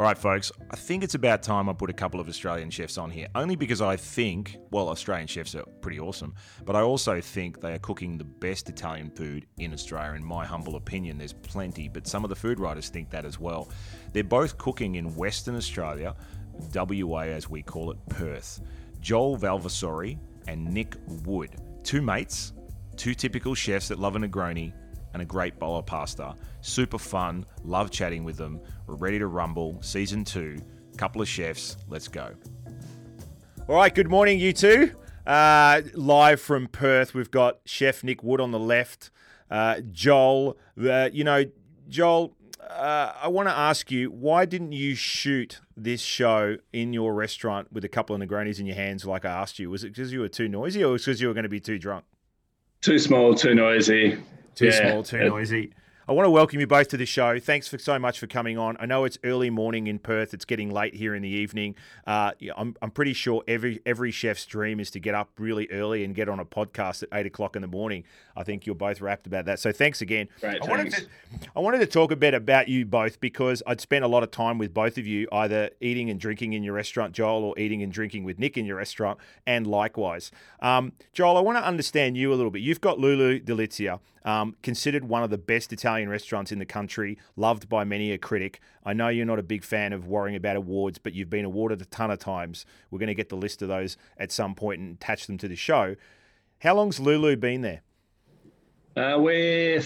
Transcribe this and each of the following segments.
All right, folks, I think it's about time I put a couple of Australian chefs on here, only because I think, well, Australian chefs are pretty awesome, but I also think they are cooking the best Italian food in Australia. In my humble opinion, there's plenty, but some of the food writers think that as well. They're both cooking in Western Australia, WA as we call it, Perth. Joel Valvasori and Nick Wood, two mates, two typical chefs that love a Negroni and a great bowl of pasta. Super fun, love chatting with them. We're ready to rumble. Season 2, couple of chefs, let's go. All right, good morning, you two. Live from Perth, we've got Chef Nick Wood on the left. Joel, Joel, I want to ask you, why didn't you shoot this show in your restaurant with a couple of Negronis in your hands like I asked you? Was it because you were too noisy or was it because you were going to be too drunk? Too small, too noisy. Too small, too noisy. I want to welcome you both to the show. Thanks so much for coming on. I know it's early morning in Perth. It's getting late here in the evening. I'm pretty sure every chef's dream is to get up really early and get on a podcast at 8 o'clock in the morning. I think you're both rapt about that. So thanks again. Great, I wanted to talk a bit about you both because I'd spent a lot of time with both of you, either eating and drinking in your restaurant, Joel, or eating and drinking with Nick in your restaurant, and likewise. Joel, I want to understand you a little bit. You've got Lulu Delizia, considered one of the best Italian restaurants in the country, loved by many a critic. I know you're not a big fan of worrying about awards, but you've been awarded a ton of times. We're going to get the list of those at some point and attach them to the show. How long's Lulu been there? We're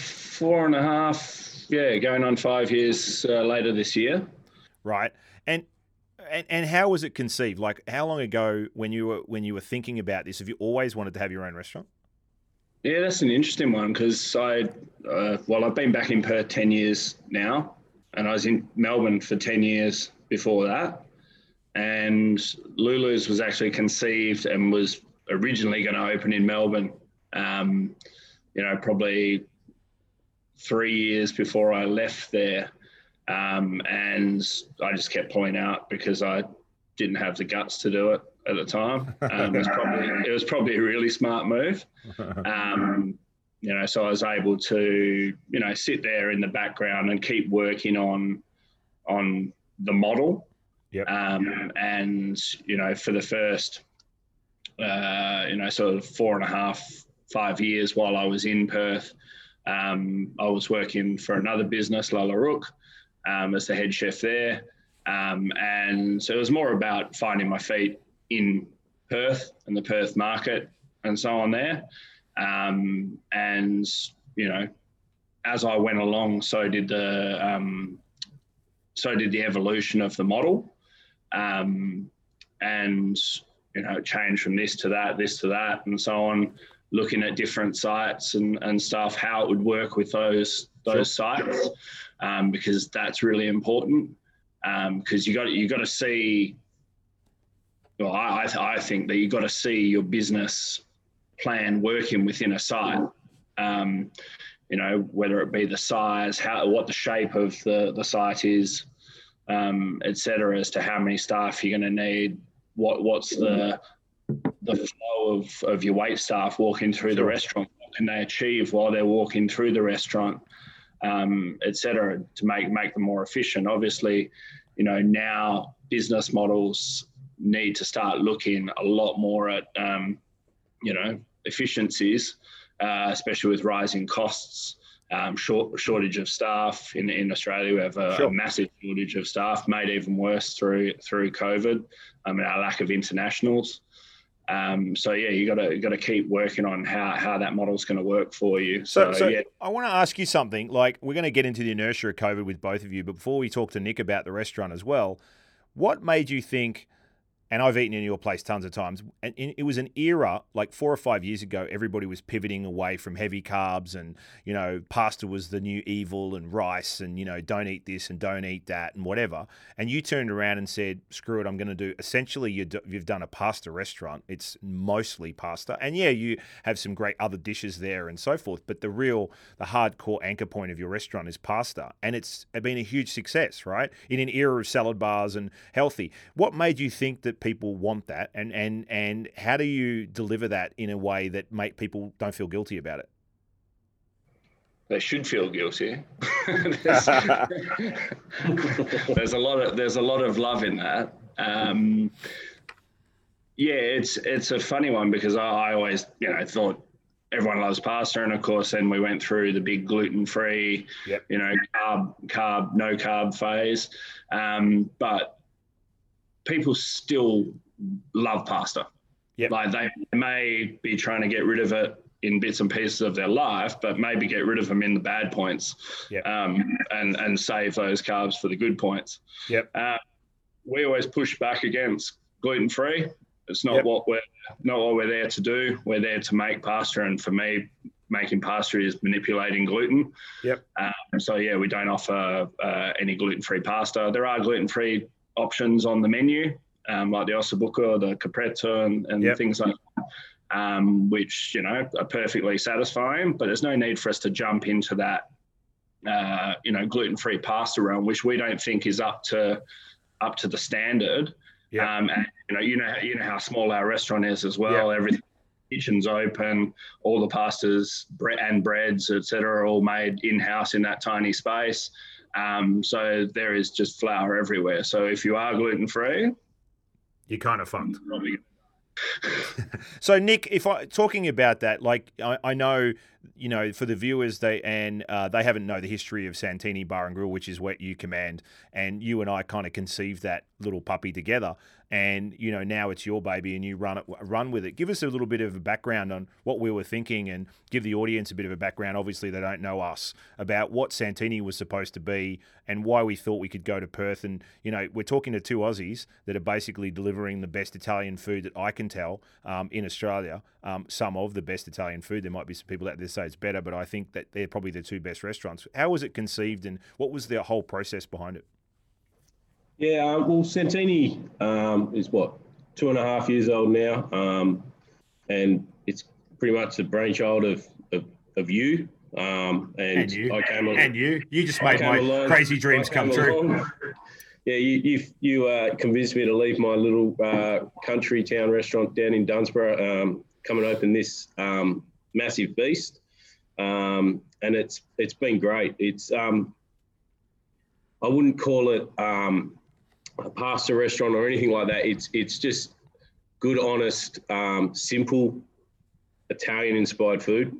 4.5, going on 5 years later this year. Right. And how was it conceived? Like, how long ago when you were thinking about this, have you always wanted to have your own restaurant? Yeah, that's an interesting one because I've been back in Perth 10 years now, and I was in Melbourne for 10 years before that. And Lulu's was actually conceived and was originally going to open in Melbourne, probably 3 years before I left there. And I just kept pulling out because I didn't have the guts to do it at the time. It was probably a really smart move. So I was able to, sit there in the background and keep working on the model. Yep. For the first, sort of 4.5, 5 years while I was in Perth, I was working for another business, Lala Rook, as the head chef there. And so it was more about finding my feet in Perth and the Perth market and so on there. As I went along, so did the evolution of the model. It changed from this to that, and so on, looking at different sites and stuff, how it would work with those sites, because that's really important. Because you got to see. Well, I think that you got to see your business plan working within a site. Whether it be the size, what the shape of the site is, et cetera, as to how many staff you're going to need, what's the flow of your wait staff walking through the restaurant, what can they achieve while they're walking through the restaurant, et cetera, to make them more efficient. Obviously, now business models need to start looking a lot more at, efficiencies, especially with rising costs, shortage of staff in Australia. We have a massive shortage of staff, made even worse through COVID. Our lack of internationals. You got to keep working on how that model's going to work for you. So I want to ask you something. Like, we're going to get into the inertia of COVID with both of you, but before we talk to Nick about the restaurant as well, what made you think? And I've eaten in your place tons of times. And it was an era, like 4 or 5 years ago, everybody was pivoting away from heavy carbs and, pasta was the new evil and rice and, don't eat this and don't eat that and whatever. And you turned around and said, screw it, I'm going to do, essentially you've done a pasta restaurant. It's mostly pasta. And yeah, you have some great other dishes there and so forth. But the hardcore anchor point of your restaurant is pasta. And it's been a huge success, right? In an era of salad bars and healthy. What made you think that people want that, and how do you deliver that in a way that make people don't feel guilty about it? they should feel guilty. there's a lot of love in that. Yeah, it's a funny one because I always, thought everyone loves pasta, and of course then we went through the big gluten-free, Yep. carb, no carb phase. But people still love pasta. Yep. Like they may be trying to get rid of it in bits and pieces of their life, but maybe get rid of them in the bad points, Yep. and save those carbs for the good points. Yep. We always push back against gluten-free. It's not Yep. what we're there to do. We're there to make pasta, and for me, making pasta is manipulating gluten. Yep. So yeah, we don't offer any gluten-free pasta. There are gluten-free options on the menu, like the ossobuco, the capretto, and Yep. things like that, which are perfectly satisfying. But there's no need for us to jump into that, gluten-free pasta realm, which we don't think is up to the standard. Yeah. And you know how small our restaurant is as well. Yeah. Everything, kitchen's open, all the pastas and breads, etc., are all made in-house in that tiny space. So there is just flour everywhere. So if you are gluten-free, You're kind of fucked. probably. So Nick, talking about that, like I know, for the viewers, they haven't know the history of Santini Bar and Grill, which is what you command, and you and I kind of conceived that little puppy together, and now it's your baby and you run with it. Give us a little bit of a background on what we were thinking, and give the audience a bit of a background. Obviously, they don't know us, about what Santini was supposed to be and why we thought we could go to Perth. And we're talking to two Aussies that are basically delivering the best Italian food that I can tell in Australia. Some of the best Italian food. There might be some people out there say it's better, but I think that they're probably the two best restaurants. How was it conceived, and what was the whole process behind it? Yeah, well, Santini is 2.5 years old now, and it's pretty much the brainchild of you. And you. I came And you just made my crazy dreams come true. Yeah, you convinced me to leave my little country town restaurant down in Dunsborough, come and open this massive beast, and it's been great. It's I wouldn't call it a pasta restaurant or anything like that. It's just good, honest, simple Italian-inspired food.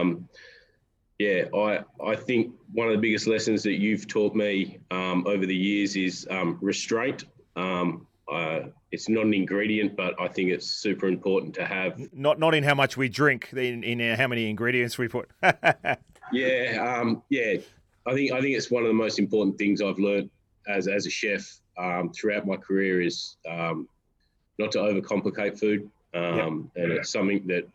I think one of the biggest lessons that you've taught me over the years is restraint. It's not an ingredient, but I think it's super important to have. Not in how much we drink, in how many ingredients we put. Yeah. I think it's one of the most important things I've learned as a chef throughout my career is not to overcomplicate food. And it's something that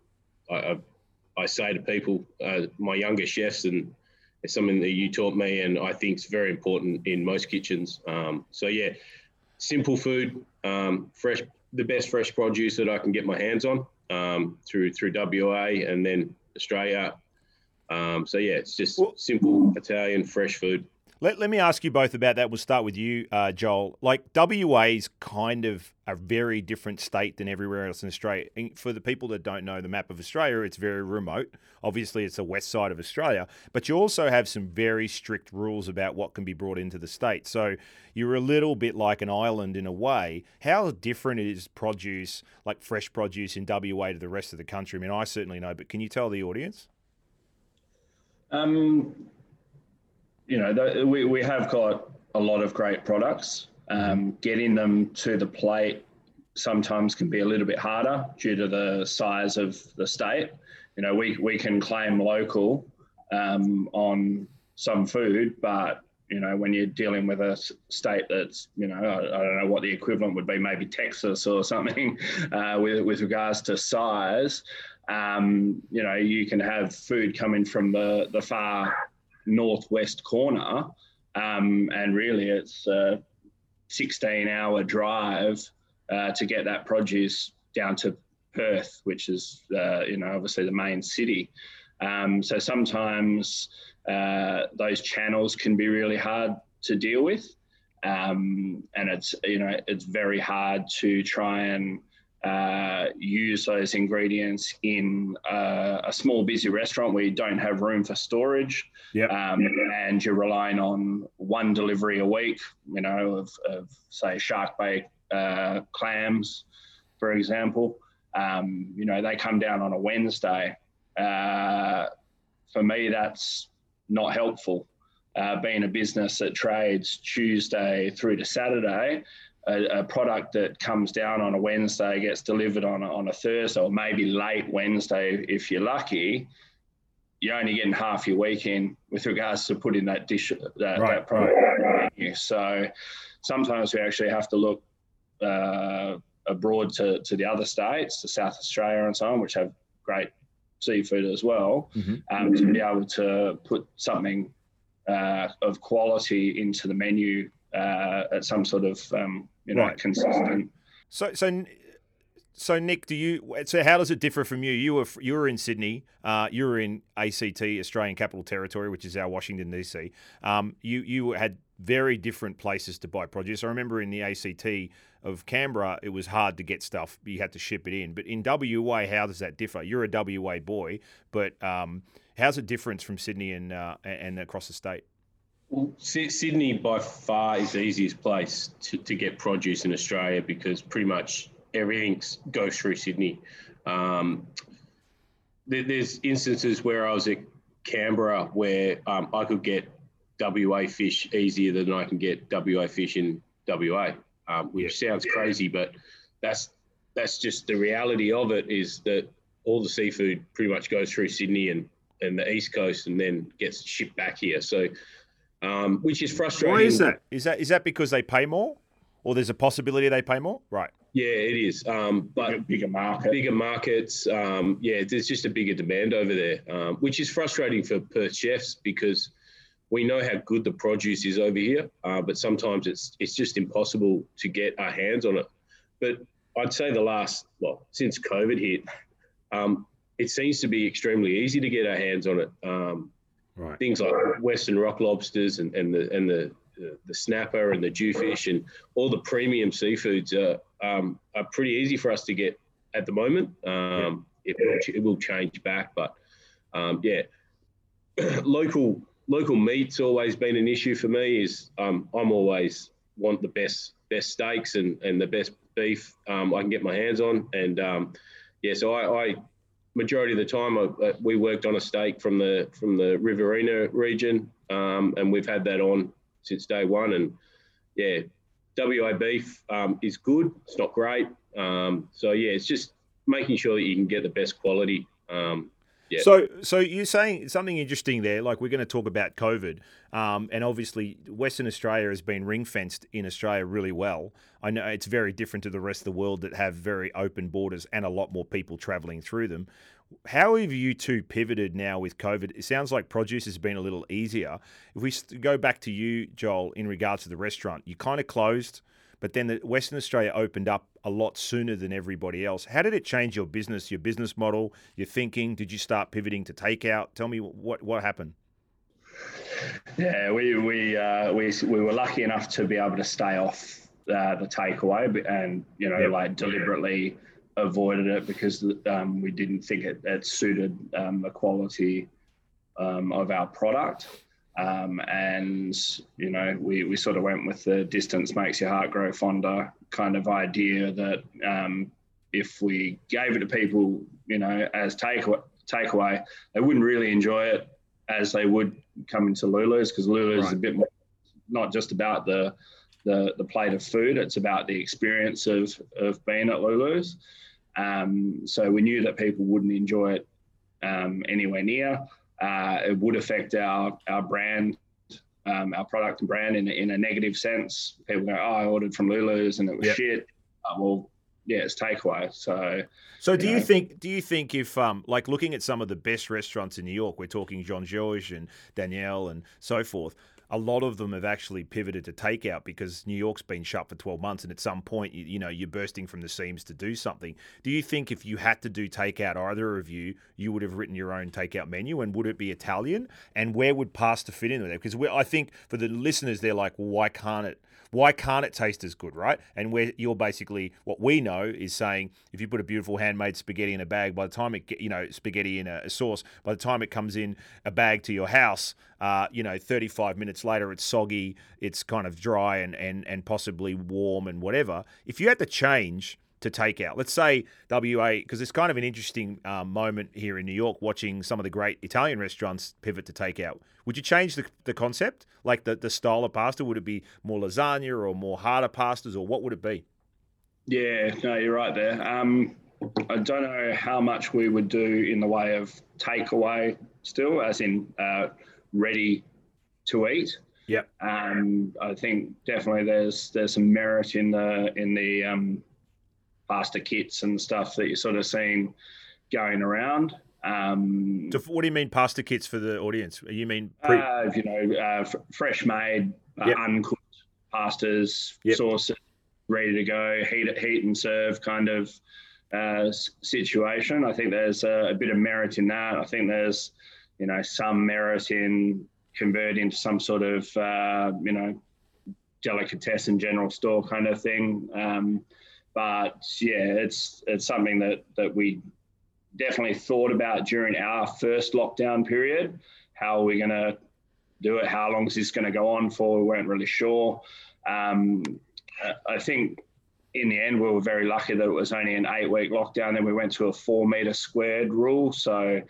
I say to people, my younger chefs, and it's something that you taught me, and I think it's very important in most kitchens. Simple food, fresh, the best fresh produce that I can get my hands on through WA and then Australia. It's just simple Italian fresh food. Let me ask you both about that. We'll start with you, Joel. Like, WA's kind of a very different state than everywhere else in Australia. And for the people that don't know the map of Australia, it's very remote. Obviously, it's the west side of Australia. But you also have some very strict rules about what can be brought into the state. So you're a little bit like an island in a way. How different is produce, like fresh produce in WA, to the rest of the country? I mean, I certainly know, but can you tell the audience? We have got a lot of great products. Getting them to the plate sometimes can be a little bit harder due to the size of the state. We can claim local on some food, but when you're dealing with a state that's, I don't know what the equivalent would be, maybe Texas or something, with regards to size, you can have food coming from the far northwest corner, and really it's a 16-hour drive to get that produce down to Perth, which is obviously the main city. So sometimes those channels can be really hard to deal with, and it's very hard to try and use those ingredients in a small, busy restaurant where you don't have room for storage, and you're relying on one delivery a week, of say shark bait clams, for example. They come down on a Wednesday. For me, that's not helpful. Being a business that trades Tuesday through to Saturday, a product that comes down on a Wednesday gets delivered on a Thursday, or maybe late Wednesday if you're lucky, you're only getting half your week in with regards to putting that that product on the menu. So sometimes we actually have to look abroad to the other states, to South Australia and so on, which have great seafood as well, to be able to put something of quality into the menu at some sort of consistent. So Nick, how does it differ from you? You were in Sydney. You were in ACT, Australian Capital Territory, which is our Washington DC. You had very different places to buy produce. I remember in the ACT of Canberra, it was hard to get stuff. You had to ship it in. But in WA, how does that differ? You're a WA boy, but how's it different from Sydney and across the state? Well, Sydney by far is the easiest place to get produce in Australia, because pretty much everything goes through Sydney. There's instances where I was at Canberra where I could get WA fish easier than I can get WA fish in WA, which sounds crazy, but that's just the reality of it, is that all the seafood pretty much goes through Sydney and the East Coast and then gets shipped back here. So, which is frustrating. Why is that? Is that because they pay more, or there's a possibility they pay more? Right. Yeah, it is. But bigger markets. There's just a bigger demand over there, which is frustrating for Perth chefs, because we know how good the produce is over here, but sometimes it's just impossible to get our hands on it. But I'd say since COVID hit, it seems to be extremely easy to get our hands on it. Things like Western rock lobsters and the snapper and the jewfish and all the premium seafoods are pretty easy for us to get at the moment. It will change back, but local meat's always been an issue for me. I'm always want the best steaks and the best beef I can get my hands on, and so I majority of the time we worked on a steak from the Riverina region, and we've had that on since day one. And WA beef is good. It's not great. It's just making sure that you can get the best quality. So you're saying something interesting there. Like, we're going to talk about COVID, and obviously Western Australia has been ring fenced in Australia really well. I know it's very different to the rest of the world that have very open borders and a lot more people travelling through them. How have you two pivoted now with COVID? It sounds like produce has been a little easier. If we go back to you, Joel, in regards to the restaurant, you kind of closed, but then the Western Australia opened up a lot sooner than everybody else. How did it change your business model, your thinking? Did you start pivoting to takeout? Tell me what happened. Yeah, we were lucky enough to be able to stay off the takeaway, and deliberately avoided it because we didn't think it suited the quality of our product. We sort of went with the distance makes your heart grow fonder kind of idea, that if we gave it to people, as takeaway, they wouldn't really enjoy it as they would come into Lulu's, because Lulu's is a bit more, not just about the plate of food, it's about the experience of being at Lulu's. So we knew that people wouldn't enjoy it anywhere near. It would affect our brand, our product and brand in a negative sense. People go, I ordered from Lulu's and it was shit. It's takeaway. So do you think if looking at some of the best restaurants in New York, we're talking Jean-Georges and Danielle and so forth, a lot of them have actually pivoted to takeout because New York's been shut for 12 months, and at some point, you're bursting from the seams to do something. Do you think if you had to do takeout, either of you would have written your own takeout menu, and would it be Italian? And where would pasta fit in there? Because I think for the listeners, they're like, well, why can't it taste as good, right? And where you're basically, what we know is saying, if you put a beautiful handmade spaghetti in a bag, by the time spaghetti in a sauce, by the time it comes in a bag to your house, 35 minutes later, it's soggy, it's kind of dry and possibly warm and whatever. If you had to change to takeout, let's say WA, because it's kind of an interesting moment here in New York, watching some of the great Italian restaurants pivot to takeout. Would you change the concept, like the style of pasta? Would it be more lasagna or more harder pastas, or what would it be? Yeah, no, you're right there. I don't know how much we would do in the way of takeaway still, as in ready to eat. Yep. I think definitely there's some merit in the pasta kits and stuff that you're sort of seeing going around. So what do you mean pasta kits for the audience? You mean fresh made, uncooked pastas, sauces, ready to go, heat and serve kind of situation. I think there's a bit of merit in that. I think there's some merit in converting to some sort of delicatessen general store kind of thing. But yeah, it's something that we definitely thought about during our first lockdown period. How are we going to do it? How long is this going to go on for? We weren't really sure. I think in the end, we were very lucky that it was only an 8-week lockdown. Then we went to a 4 metre squared rule. So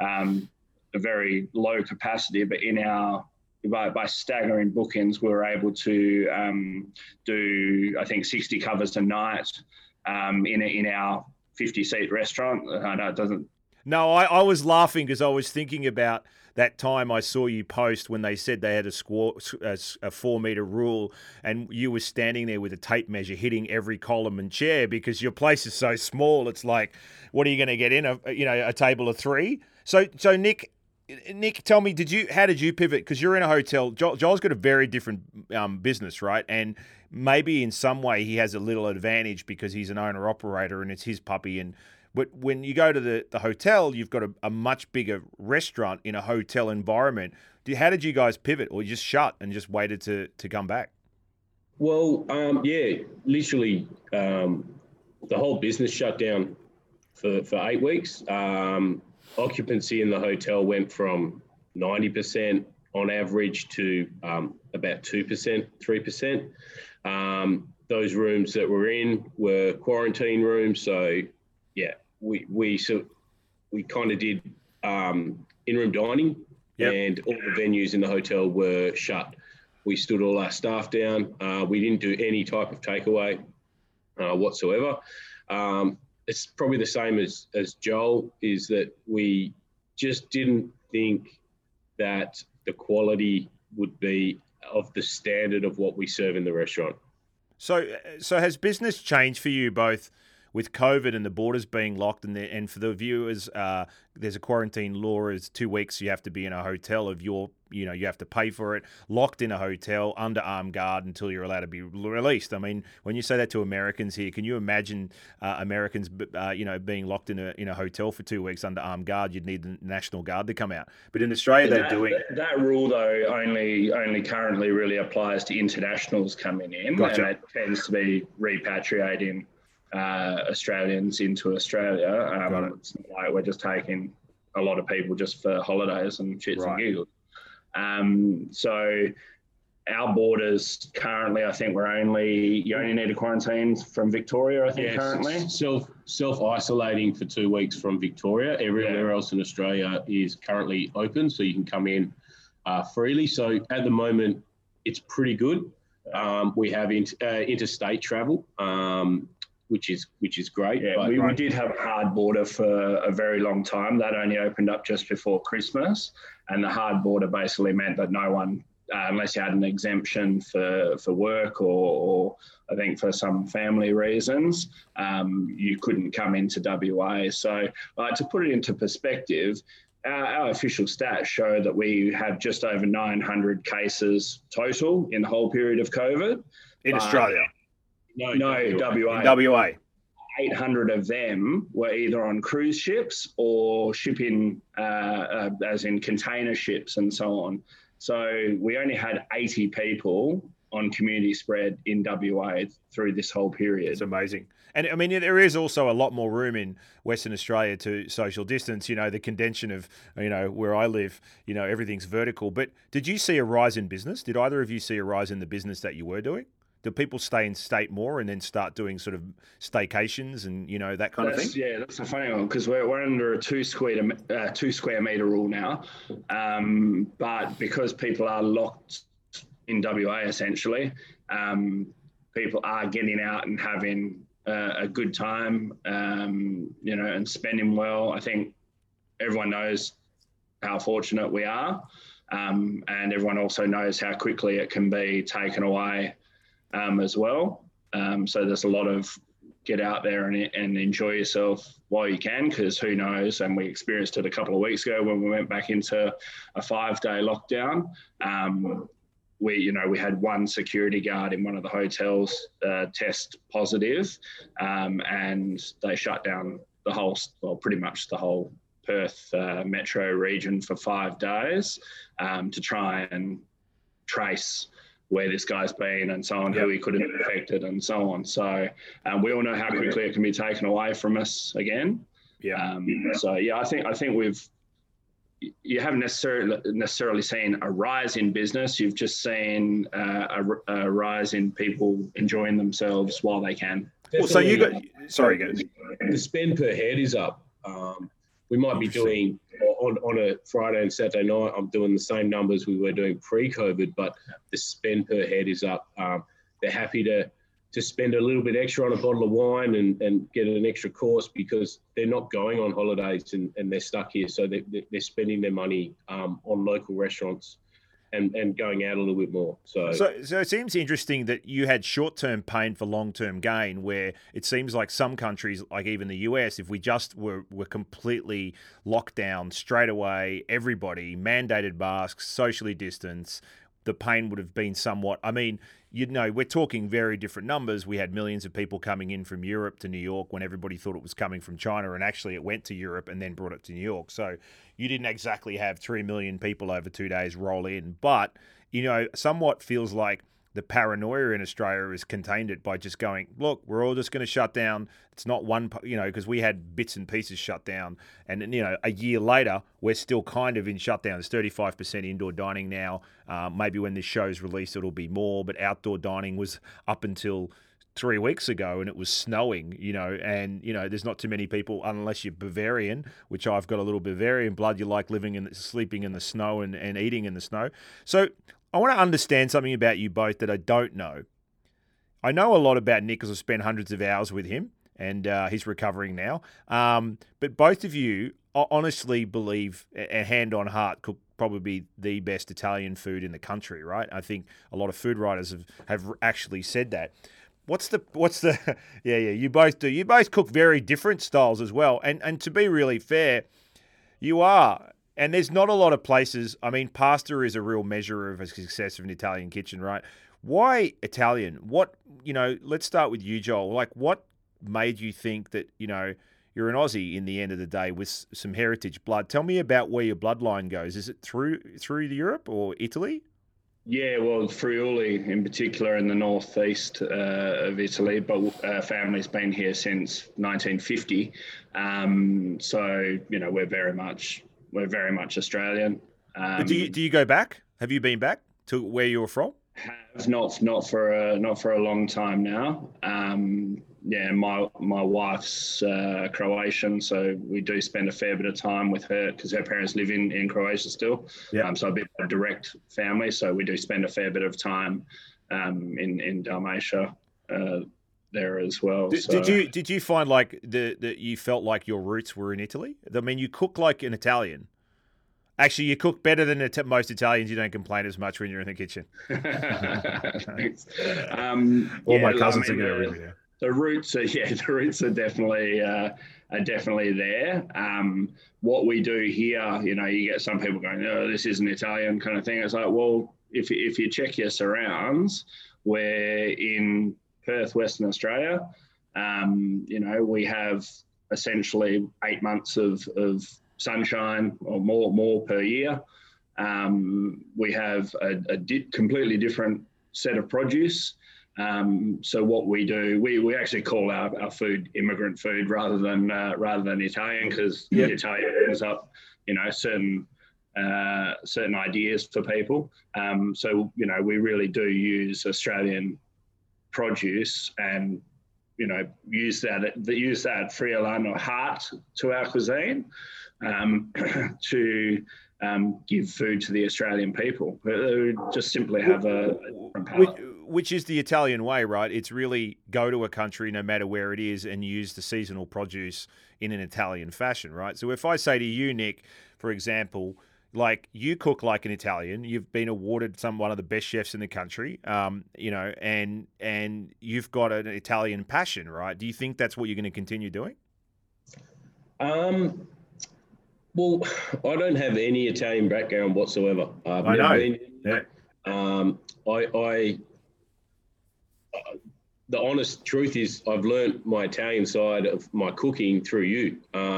a very low capacity, but by staggering bookings, we were able to do, I think, 60 covers a night in our 50-seat restaurant. I know it doesn't. No, I was laughing because I was thinking about that time I saw you post when they said they had a 4 metre rule, and you were standing there with a tape measure hitting every column and chair because your place is so small. It's like, what are you going to get in a table of 3? So Nick, tell me, how did you pivot? Because you're in a hotel. Joel's got a very different business, right? And maybe in some way he has a little advantage because he's an owner-operator and it's his puppy. But when you go to the hotel, you've got a much bigger restaurant in a hotel environment. How did you guys pivot, or you just shut and just waited to come back? Well, literally the whole business shut down for 8 weeks. Occupancy in the hotel went from 90% on average to about 2%, 3%. Those rooms that we're in were quarantine rooms. So, yeah, we kind of did in-room dining, and all the venues in the hotel were shut. We stood all our staff down. We didn't do any type of takeaway whatsoever. It's probably the same as Joel, is that we just didn't think that the quality would be of the standard of what we serve in the restaurant. So has business changed for you both with COVID and the borders being locked, and for the viewers, there's a quarantine law. Is 2 weeks you have to be in a hotel you have to pay for it, locked in a hotel under armed guard until you're allowed to be released. I mean, when you say that to Americans here, can you imagine Americans being locked in a hotel for 2 weeks under armed guard? You'd need the National Guard to come out. But in Australia, they're doing that rule though only currently really applies to internationals coming in. Gotcha. And it tends to be repatriating Australians into Australia. It's not like we're just taking a lot of people just for holidays and shits and giggles. So our borders currently, I think you only need a quarantine from Victoria, I think currently. Self-isolating for 2 weeks from Victoria. Everywhere else in Australia is currently open, so you can come in freely. So at the moment, it's pretty good. We have interstate travel, which is great. Yeah, we did have a hard border for a very long time. That only opened up just before Christmas, and the hard border basically meant that no one, unless you had an exemption for work or I think for some family reasons, you couldn't come into WA. So to put it into perspective, our official stats show that we have just over 900 cases total in the whole period of COVID. In Australia? No, WA. In WA. 800 of them were either on cruise ships or shipping, as in container ships and so on. So we only had 80 people on community spread in WA through this whole period. It's amazing. And I mean, there is also a lot more room in Western Australia to social distance. You know, the condension of, you know, where I live, you know, everything's vertical. But did you see a rise in business? Did either of you see a rise in the business that you were doing? Do people stay in state more and then start doing sort of staycations and, you know, that kind of thing? Yeah, that's a funny one because we're under a 2 square metre rule now. But because people are locked in WA, essentially, people are getting out and having a good time, you know, and spending well. I think everyone knows how fortunate we are, and everyone also knows how quickly it can be taken away as well. So there's a lot of get out there and enjoy yourself while you can, because who knows, and we experienced it a couple of weeks ago when we went back into a 5-day lockdown. We had one security guard in one of the hotels test positive, and they shut down the whole, well, pretty much the whole Perth metro region for 5 days to try and trace where this guy's been and so on, who he could have infected and so on. So we all know how quickly it can be taken away from us again. I think you haven't necessarily seen a rise in business. You've just seen a rise in people enjoying themselves while they can. Well, so you got, sorry, guys. The spend per head is up. We might be doing on a Friday and Saturday night. I'm doing the same numbers we were doing pre-COVID, but the spend per head is up. They're happy to spend a little bit extra on a bottle of wine and get an extra course because they're not going on holidays and they're stuck here. So they're spending their money on local restaurants and going out a little bit more. So it seems interesting that you had short-term pain for long-term gain, where it seems like some countries, like even the US, if we just were completely locked down straight away, everybody, mandated masks, socially distanced, the pain would have been somewhat, I mean, you know, we're talking very different numbers. We had millions of people coming in from Europe to New York when everybody thought it was coming from China, and actually it went to Europe and then brought it to New York. So you didn't exactly have 3 million people over 2 days roll in, but, you know, somewhat feels like the paranoia in Australia has contained it by just going, look, we're all just going to shut down. It's not one, you know, because we had bits and pieces shut down. And, you know, a year later, we're still kind of in shutdown. There's 35% indoor dining now. Maybe when this show's released, it'll be more. But outdoor dining was up until 3 weeks ago and it was snowing, you know, and, you know, there's not too many people, unless you're Bavarian, which I've got a little Bavarian blood. You like sleeping in the snow and eating in the snow. So I want to understand something about you both that I don't know. I know a lot about Nick because I've spent hundreds of hours with him and he's recovering now. But both of you honestly believe, and hand on heart, could probably be the best Italian food in the country, right? I think a lot of food writers have actually said that. What's the yeah, you both do. You both cook very different styles as well. And to be really fair, you are. And there's not a lot of places. I mean, pasta is a real measure of a success of an Italian kitchen, right? Why Italian? What, you know, let's start with you, Joel. Like, what made you think that, you know, you're an Aussie in the end of the day with some heritage blood? Tell me about where your bloodline goes. Is it through Europe or Italy? Yeah, well, Friuli in particular in the northeast of Italy, but family's been here since 1950. So, you know, we're very much Australian. But do you go back? Have you been back to where you were from? Have not for a long time now. Yeah, my wife's Croatian, so we do spend a fair bit of time with her because her parents live in Croatia still. Yeah. So a bit of a direct family, so we do spend a fair bit of time in Dalmatia there as well. Did you find like that you felt like your roots were in Italy? I mean, you cook like an Italian. Actually, you cook better than most Italians. You don't complain as much when you're in the kitchen. Thanks. All my cousins are going to read me now. the roots are definitely there. What we do here, you get some people going, "Oh, this isn't Italian," kind of thing. It's like, well, if you check your surrounds, we're in Perth, Western Australia. We have essentially 8 months of sunshine or more per year. We have a completely different set of produce. So what we do, we actually call our food immigrant food rather than Italian, because Italian brings up certain ideas for people. So we really do use Australian produce and use that Friulano or heart to our cuisine, to give food to the Australian people. We just simply have a different palate. Which is the Italian way, right? It's really go to a country, no matter where it is, and use the seasonal produce in an Italian fashion, right? So if I say to you, Nick, for example, like you cook like an Italian, you've been awarded one of the best chefs in the country, and you've got an Italian passion, right? Do you think that's what you're going to continue doing? Well, I don't have any Italian background whatsoever. I know. The honest truth is, I've learned my Italian side of my cooking through you.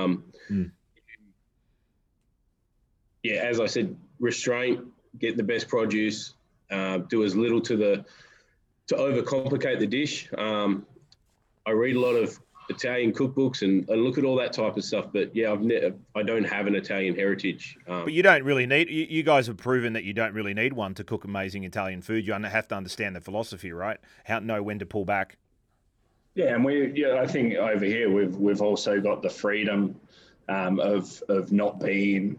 Yeah, as I said, restraint, get the best produce, do as little to overcomplicate the dish. I read a lot of Italian cookbooks and look at all that type of stuff. But yeah, I don't have an Italian heritage. But you don't really need. You guys have proven that you don't really need one to cook amazing Italian food. You have to understand the philosophy, right? Know when to pull back. Yeah, and I think over here we've also got the freedom of not being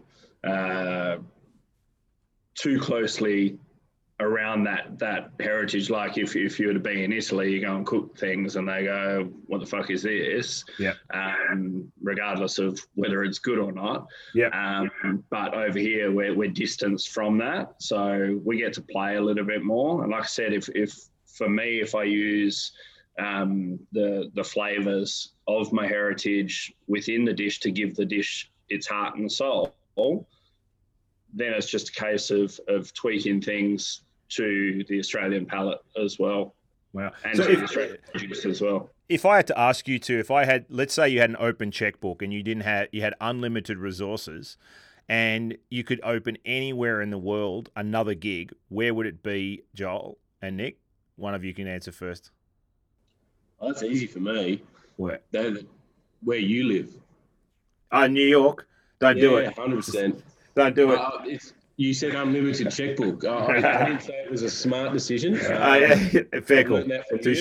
too closely around that heritage. Like if you were to be in Italy, you go and cook things and they go, "What the fuck is this?" Yeah. Regardless of whether it's good or not. Yeah. But over here we're distanced from that, so we get to play a little bit more. And like I said, if for me, if I use the flavors of my heritage within the dish to give the dish its heart and soul, then it's just a case of tweaking things to the Australian palate as well. Wow. And so to the Australian produce as well. If I had to ask you to, let's say you had an open checkbook and you had unlimited resources and you could open anywhere in the world another gig, where would it be, Joel and Nick? One of you can answer first. Oh, that's easy for me. Where? Where you live. New York. Don't do it. 100%. Don't do it. You said unlimited checkbook. I didn't say it was a smart decision. Fair call. Touche.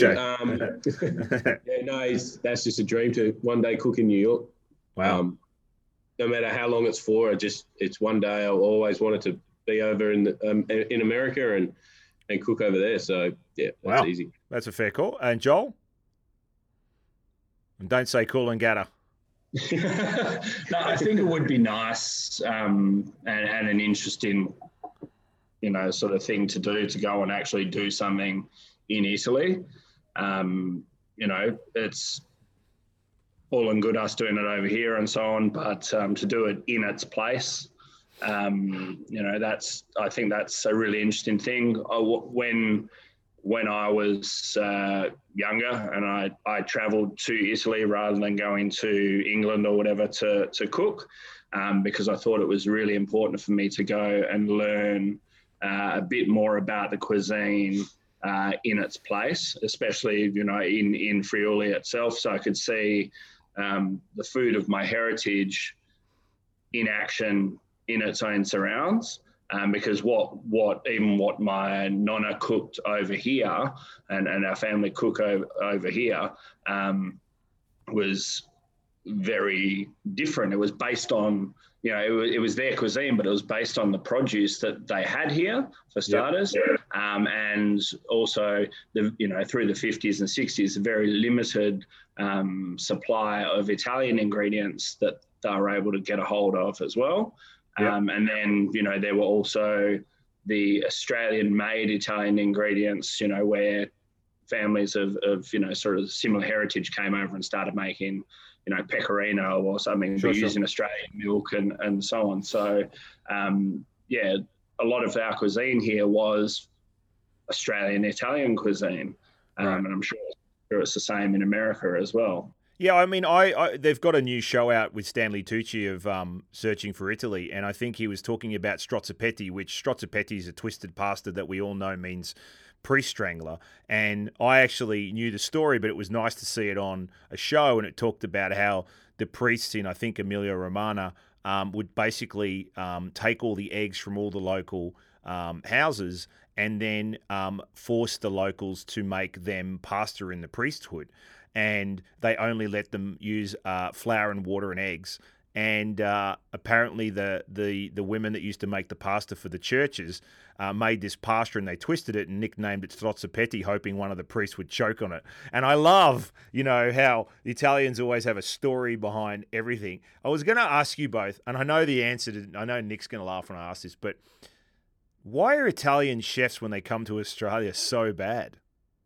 That's just a dream to one day cook in New York. Wow. No matter how long it's for, it's one day. I always wanted to be over in America and cook over there. So yeah, that's easy. That's a fair call. And Joel? And don't say Coolangatta. No, I think it would be nice and an interesting, sort of thing to do, to go and actually do something in Italy. It's all and good us doing it over here and so on, but to do it in its place, I think that's a really interesting thing. When I was younger and I travelled to Italy rather than going to England or whatever to cook, because I thought it was really important for me to go and learn a bit more about the cuisine in its place, especially, in Friuli itself, so I could see the food of my heritage in action in its own surrounds. Because what my nonna cooked over here and our family cook over here was very different. It was based on, it was their cuisine, but it was based on the produce that they had here, for starters. Yep. And also, through the 50s and 60s, a very limited supply of Italian ingredients that they were able to get a hold of as well. Yep. And then, there were also the Australian-made Italian ingredients, where families of sort of similar heritage came over and started making, pecorino or something, but using Australian milk and so on. So, a lot of our cuisine here was Australian Italian cuisine, and I'm sure it's the same in America as well. Yeah, I mean, they've got a new show out with Stanley Tucci of Searching for Italy, and I think he was talking about strozzopetti, which strozzopetti is a twisted pasta that we all know means priest strangler. And I actually knew the story, but it was nice to see it on a show, and it talked about how the priests in, I think, Emilia Romagna would basically take all the eggs from all the local houses and then force the locals to make them pasta in the priesthood. And they only let them use flour and water and eggs. And apparently the women that used to make the pasta for the churches made this pasta, and they twisted it and nicknamed it strozzopetti, hoping one of the priests would choke on it. And I love, how the Italians always have a story behind everything. I was going to ask you both, and I know the answer I know Nick's going to laugh when I ask this, but why are Italian chefs, when they come to Australia, so bad?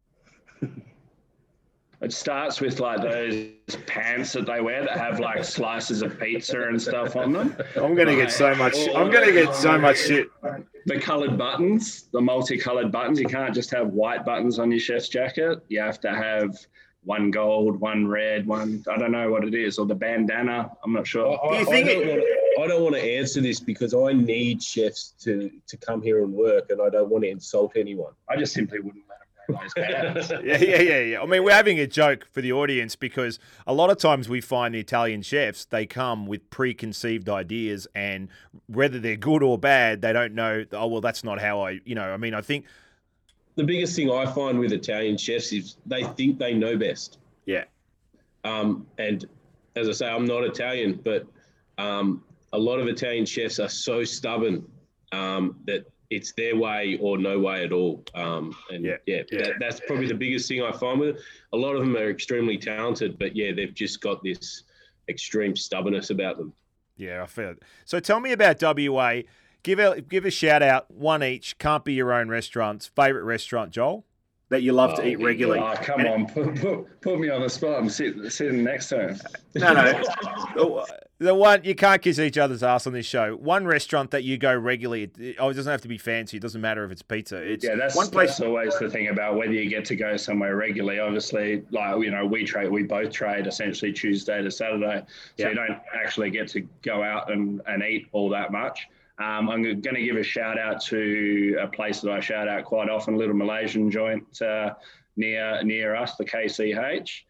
It starts with like those pants that they wear that have like slices of pizza and stuff on them. I'm going to get so much shit. The coloured buttons, the multicolored buttons. You can't just have white buttons on your chef's jacket. You have to have one gold, one red, one, I don't know what it is, or the bandana. I'm not sure. I don't want to answer this because I need chefs to come here and work, and I don't want to insult anyone. I just simply wouldn't let them. Yeah. I mean, we're having a joke for the audience because a lot of times we find the Italian chefs, they come with preconceived ideas, and whether they're good or bad, they don't know, that's not how I think the biggest thing I find with Italian chefs is they think they know best. Yeah. And as I say, I'm not Italian, but a lot of Italian chefs are so stubborn that it's their way or no way at all. That's probably the biggest thing I find with it. A lot of them are extremely talented, but they've just got this extreme stubbornness about them. Yeah, I feel it. So tell me about WA. Give a shout out, one each. Can't be your own restaurants. Favorite restaurant, Joel, that you love to eat regularly? Oh, come on, put me on the spot. I'm sitting next to him. No. The one, you can't kiss each other's ass on this show. One restaurant that you go regularly. It doesn't have to be fancy. It doesn't matter if it's pizza. That's one place. That's always the thing about whether you get to go somewhere regularly. Obviously, we both trade essentially Tuesday to Saturday, so you don't actually get to go out and eat all that much. I'm going to give a shout out to a place that I shout out quite often, a little Malaysian joint near us, the KCH.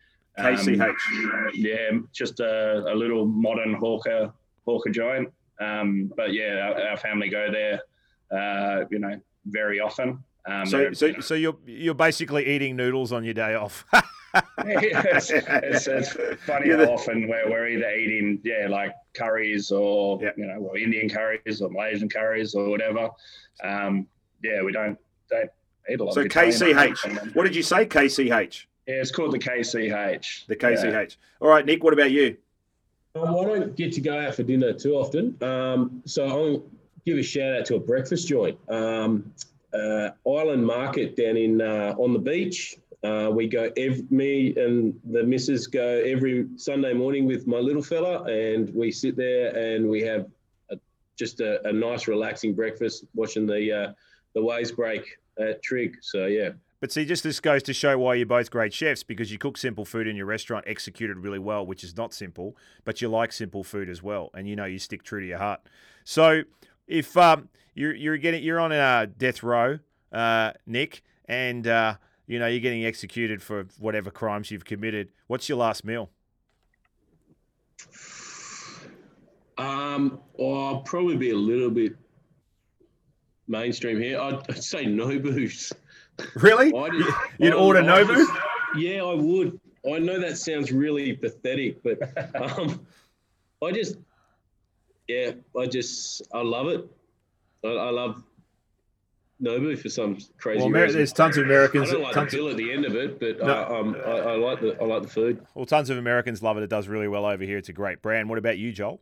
Just a little modern hawker joint. But our family go there, very often. So you're basically eating noodles on your day off. It's funny how often we're either eating like curries or Indian curries or Malaysian curries or whatever. We don't eat a lot. So of KCH. What did you say? KCH. Yeah, it's called the KCH. The KCH. Yeah. All right, Nick, what about you? I don't get to go out for dinner too often. So I'll give a shout out to a breakfast joint. Island Market down in on the beach. We go, me and the missus go every Sunday morning with my little fella, and we sit there and we have just a nice relaxing breakfast watching the waves break at Trig. So, yeah. But see, just this goes to show why you're both great chefs, because you cook simple food in your restaurant executed really well, which is not simple, but you like simple food as well, and you stick true to your heart. So if you're on death row, Nick, and you're getting executed for whatever crimes you've committed, what's your last meal? I'll probably be a little bit mainstream here. I'd say Nobu's. Really? You'd order Nobu? Yeah, I would. I know that sounds really pathetic, but I love it. I love Nobu for some crazy reason. There's tons of Americans. I don't like the bill at the end of it, but I like the food. Well, tons of Americans love it. It does really well over here. It's a great brand. What about you, Joel?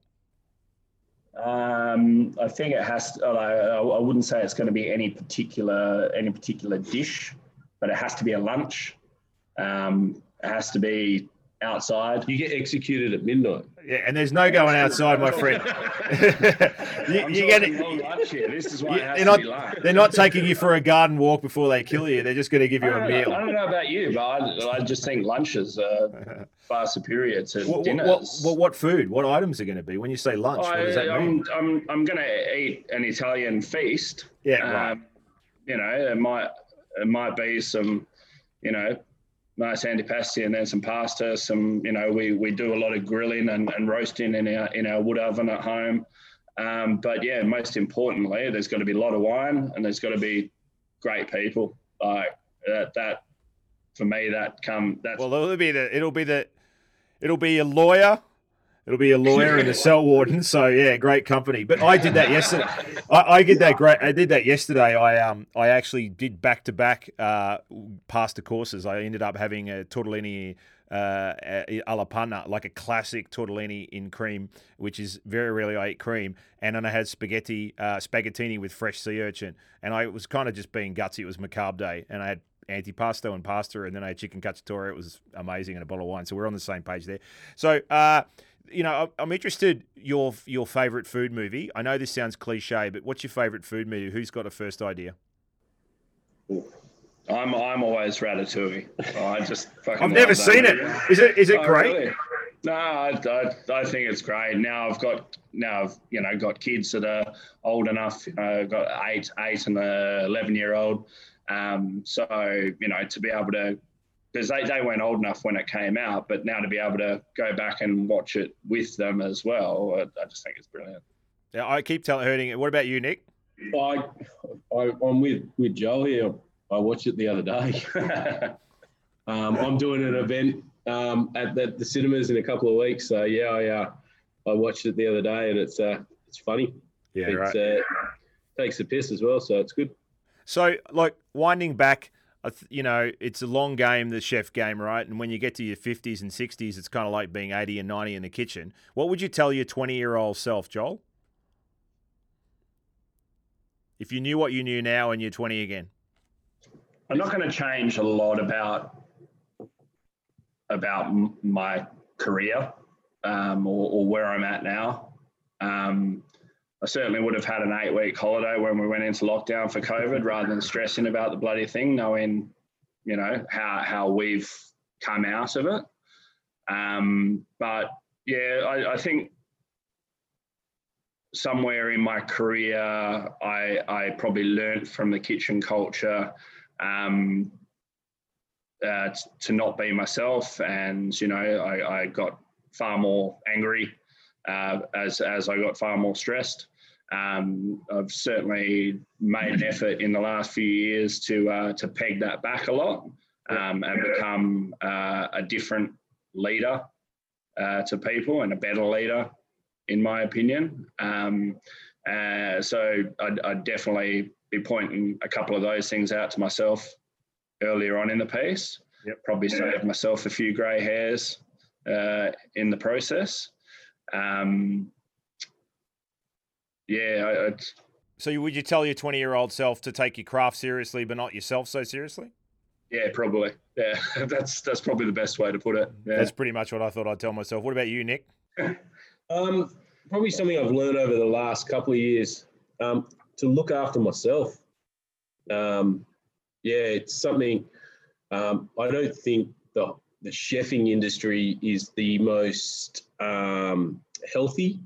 I think it has to, I wouldn't say it's going to be any particular dish. but it has to be a lunch. It has to be outside. You get executed at midnight. Yeah, and there's no going outside, my friend. You're getting long lunch here. This is why it has to be lunch. They're not taking you for a garden walk before they kill you. They're just going to give you a meal. I don't know about you, but I just think lunches are far superior to dinners. What food? What items are going to be when you say lunch? What does that mean? I'm going to eat an Italian feast. Yeah, right. It might be some, nice antipasti and then some pasta. Some, we do a lot of grilling and roasting in our wood oven at home. But yeah, most importantly, there's got to be a lot of wine and there's got to be great people. Like that for me, it'll be a lawyer. It'll be a lawyer and a cell warden. So yeah, great company. But I did that yesterday. I did that yesterday. I actually did back-to-back pasta courses. I ended up having a tortellini alla panna, like a classic tortellini in cream, which is very rarely I eat cream. And then I had spaghettini with fresh sea urchin. And I was kind of just being gutsy. It was macabre day, and I had antipasto and pasta, and then I had chicken cacciatore. It was amazing, and a bottle of wine. So we're on the same page there. So. I'm interested your favourite food movie. I know this sounds cliche, but what's your favourite food movie? Who's got a first idea? I'm always Ratatouille. I've never seen it. Is it great? Really? No, I think it's great. Now I've got kids that are old enough. I've got 8 and a 11-year-old. So to be able to. Because they weren't old enough when it came out, but now to be able to go back and watch it with them as well, I just think it's brilliant. Yeah, I keep hurting it. What about you, Nick? I'm with Joel here. I watched it the other day. I'm doing an event at the cinemas in a couple of weeks. So yeah, I watched it the other day, and it's funny. Yeah, right. Takes the piss as well, so it's good. So, winding back. It's a long game, the chef game, right? And when you get to your 50s and 60s, it's kind of like being 80 and 90 in the kitchen. What would you tell your 20-year-old self, Joel? If you knew what you knew now and you're 20 again. I'm not going to change a lot about my career or where I'm at now. I certainly would have had an 8-week holiday when we went into lockdown for COVID rather than stressing about the bloody thing, knowing, how we've come out of it. But yeah, I think somewhere in my career, I probably learnt from the kitchen culture to not be myself. And, I got far more angry as I got far more stressed. I've certainly made an effort in the last few years to peg that back a lot and become a different leader to people and a better leader, in my opinion. So I'd definitely be pointing a couple of those things out to myself earlier on in the piece. Yep. Probably saved myself a few grey hairs in the process. So would you tell your 20-year-old self to take your craft seriously, but not yourself so seriously? Yeah, probably. Yeah, that's probably the best way to put it. Yeah. That's pretty much what I thought I'd tell myself. What about you, Nick? Probably something I've learned over the last couple of years, to look after myself. It's something I don't think the chefing industry is the most healthy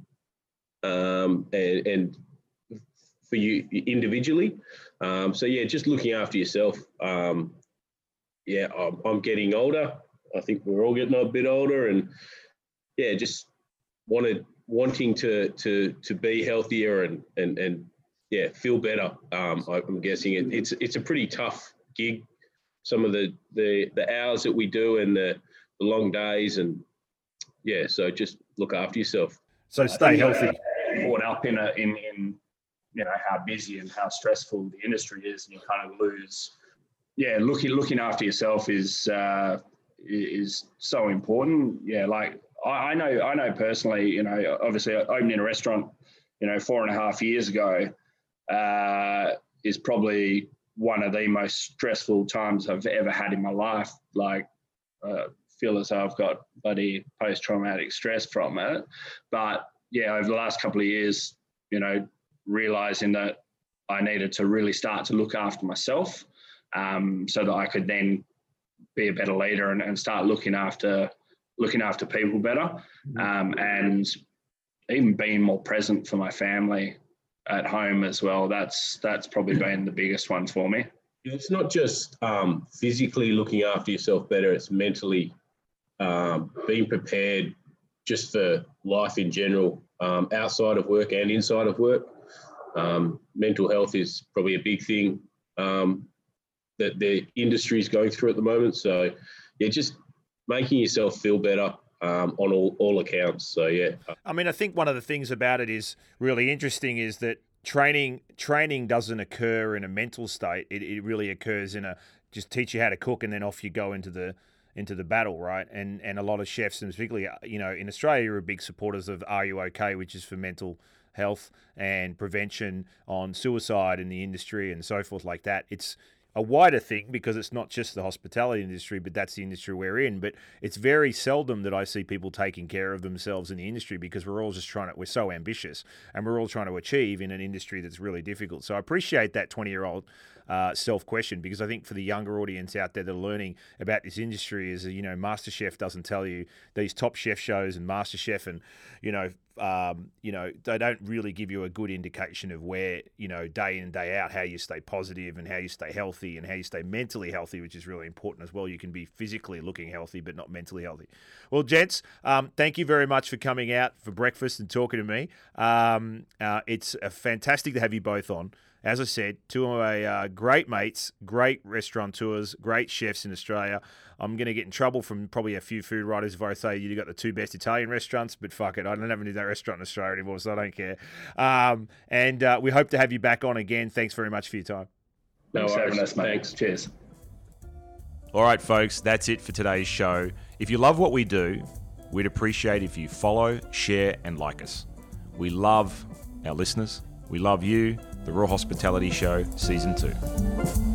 and for you individually. Just looking after yourself. I'm getting older. I think we're all getting a bit older, and just wanting to be healthier and feel better. I'm guessing it's a pretty tough gig. Some of the hours that we do and the long days, and so just look after yourself. So stay healthy. Caught up in how busy and how stressful the industry is, and you kind of lose. Yeah, looking after yourself is so important. Yeah, like I know personally. Obviously opening a restaurant, 4.5 years ago, is probably one of the most stressful times I've ever had in my life. Like, feel as though I've got bloody post-traumatic stress from it. But yeah, over the last couple of years, realizing that I needed to really start to look after myself, so that I could then be a better leader and start looking after people better, and even being more present for my family at home as well. That's probably been the biggest one for me. It's not just physically looking after yourself better, it's mentally being prepared just for life in general, outside of work and inside of work. Mental health is probably a big thing that the industry is going through at the moment. So, yeah, just making yourself feel better on all accounts. So, yeah. I mean, I think one of the things about it is really interesting is that training doesn't occur in a mental state. It really occurs in just teach you how to cook and then off you go into the battle, right? And a lot of chefs, and particularly, in Australia, are big supporters of Are You OK, which is for mental health and prevention on suicide in the industry and so forth like that. It's a wider thing because it's not just the hospitality industry, but that's the industry we're in. But it's very seldom that I see people taking care of themselves in the industry because we're all just we're so ambitious and we're all trying to achieve in an industry that's really difficult. So I appreciate that 20-year-old self-question, because I think for the younger audience out there that are learning about this industry is, MasterChef doesn't tell you these top chef shows and MasterChef and, they don't really give you a good indication of where, day in and day out, how you stay positive and how you stay healthy and how you stay mentally healthy, which is really important as well. You can be physically looking healthy, but not mentally healthy. Well, gents, thank you very much for coming out for breakfast and talking to me. It's fantastic to have you both on. As I said, two of my great mates, great restaurateurs, great chefs in Australia. I'm going to get in trouble from probably a few food writers if I say you've got the two best Italian restaurants, but fuck it, I don't have any of that restaurant in Australia anymore, so I don't care. And we hope to have you back on again. Thanks very much for your time. No worries, mate. Thanks. Cheers. All right, folks, that's it for today's show. If you love what we do, we'd appreciate if you follow, share, and like us. We love our listeners. We love you. The Raw Hospitality Show, Season 2.